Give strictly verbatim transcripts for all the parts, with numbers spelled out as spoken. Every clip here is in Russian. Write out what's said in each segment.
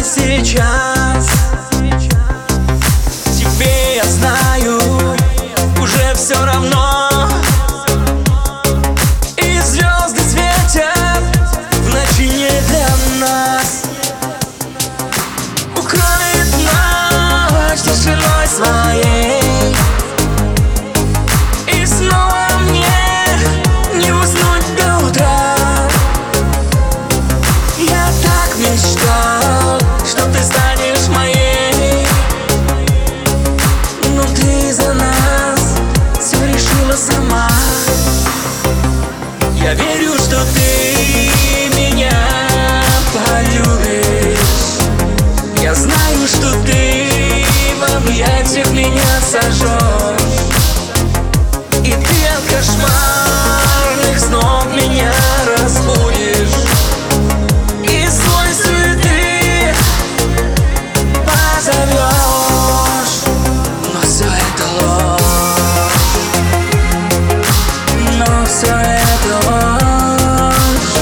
сейчас. Тебе, я знаю, уже все равно. И звезды светят в ночи не для нас. Укроет ночь тишиной своей, и снова мне не уснуть до утра. Я так мечтал, что ты станешь моей, но ты за нас все решила сама. Я верю, что ты меня полюбишь. Я знаю, что ты в объятиях меня сожжешь, и ты от кошмарных снов меня разбудишь. И свой суеты позовешь, но все это ложь, но все это ложь,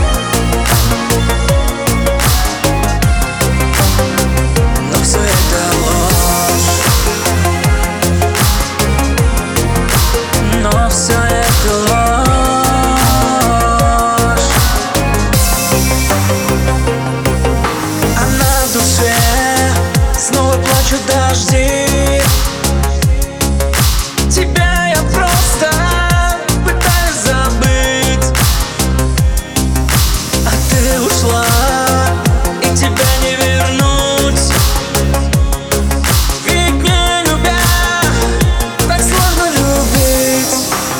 но все это ложь, но все это ложь. Снова плачут дожди. Тебя я просто пытаюсь забыть, а ты ушла, и тебя не вернуть. Ведь не любя, так сложно любить.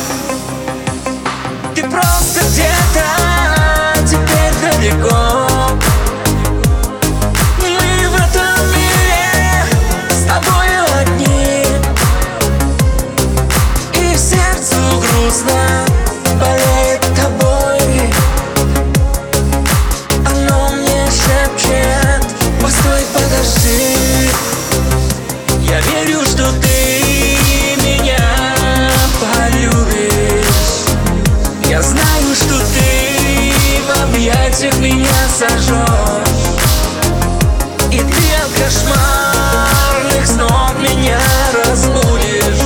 Ты просто где-то теперь далеко. Болеет тобой, оно мне шепчет: постой, подожди. Я верю, что ты меня полюбишь. Я знаю, что ты в объятиях меня сожжешь, и ты от кошмарных снов меня разбудишь.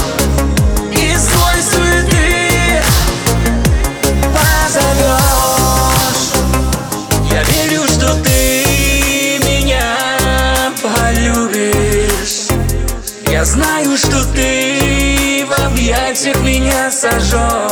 Я верю, что ты меня полюбишь. Я знаю, что ты в объятиях меня сожжешь,